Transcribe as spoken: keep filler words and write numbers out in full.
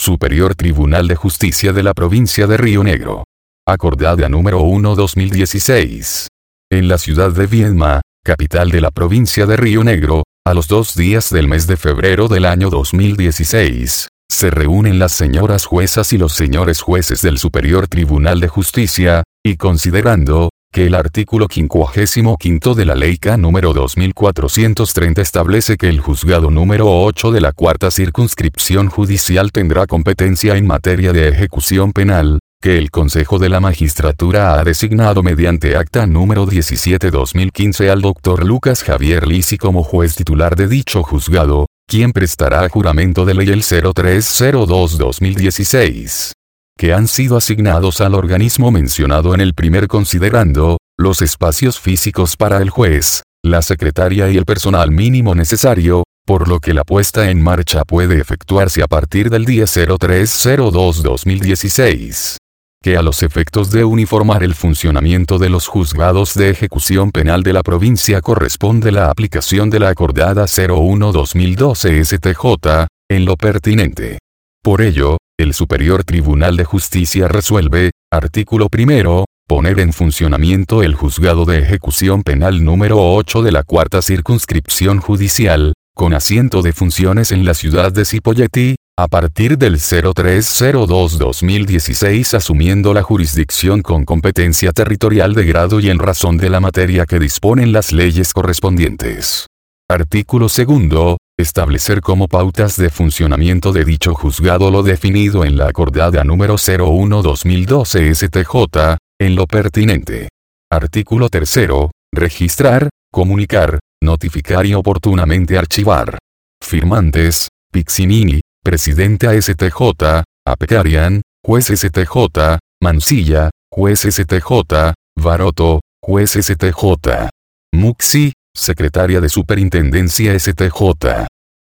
Superior Tribunal de Justicia de la Provincia de Río Negro. Acordada número uno dos mil dieciséis. En la ciudad de Viedma, capital de la provincia de Río Negro, a los dos días del mes de febrero del año dos mil dieciséis, se reúnen las señoras juezas y los señores jueces del Superior Tribunal de Justicia, y considerando que el artículo quincuagésimo quinto de la Ley C A número dos mil cuatrocientos treinta establece que el juzgado número ocho de la cuarta circunscripción judicial tendrá competencia en materia de ejecución penal, que el Consejo de la Magistratura ha designado mediante acta número diecisiete dos mil quince al doctor Lucas Javier Lisi como juez titular de dicho juzgado, quien prestará juramento de ley el cero tres cero dos dos mil dieciséis. Que han sido asignados al organismo mencionado en el primer considerando, los espacios físicos para el juez, la secretaria y el personal mínimo necesario, por lo que la puesta en marcha puede efectuarse a partir del día cero tres cero dos dos mil dieciséis. Que a los efectos de uniformar el funcionamiento de los juzgados de ejecución penal de la provincia corresponde la aplicación de la acordada cero uno dos mil doce S T J, en lo pertinente. Por ello, el Superior Tribunal de Justicia resuelve, artículo primero, poner en funcionamiento el juzgado de ejecución penal número ocho de la cuarta circunscripción judicial, con asiento de funciones en la ciudad de Cipolletti, a partir del cero tres cero dos dos mil dieciséis asumiendo la jurisdicción con competencia territorial de grado y en razón de la materia que disponen las leyes correspondientes. Artículo segundo. Establecer como pautas de funcionamiento de dicho juzgado lo definido en la acordada número cero uno dos mil doce S T J, en lo pertinente. Artículo tercero. Registrar, comunicar, notificar y oportunamente archivar. Firmantes: Pixinini, presidente A S T J, Apecarian, juez S T J, Mancilla, juez S T J, Baroto, juez S T J. Muxi, secretaria de Superintendencia S T J.